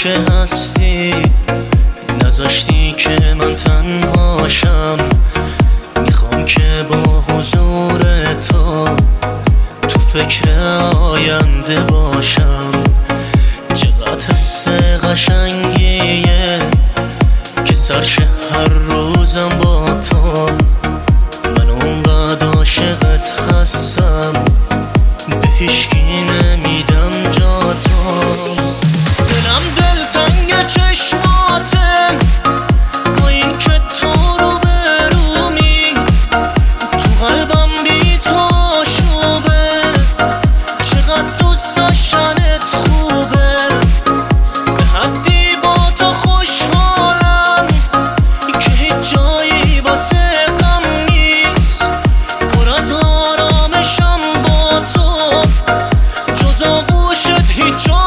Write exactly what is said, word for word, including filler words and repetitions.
که هستی، نذاشتی که من تنهاشم. میخوام که با حضور تو تو فکر آینده باشم. چقدر حس قشنگیه که سرشه هر روزم با تو. من اونقدر عاشقت هستم، به هیچکی نمیدم جا تو. دلم دلتنگ چشماتم، با این که تو رو برومی، تو قلبم بی تو شوبه. چقدر دوست داشتنت خوبه، به حدی با تو خوشحالم که هیچ جایی واسه غم نیست. پر از آرامشم با تو، جز آغوشت هیچ جا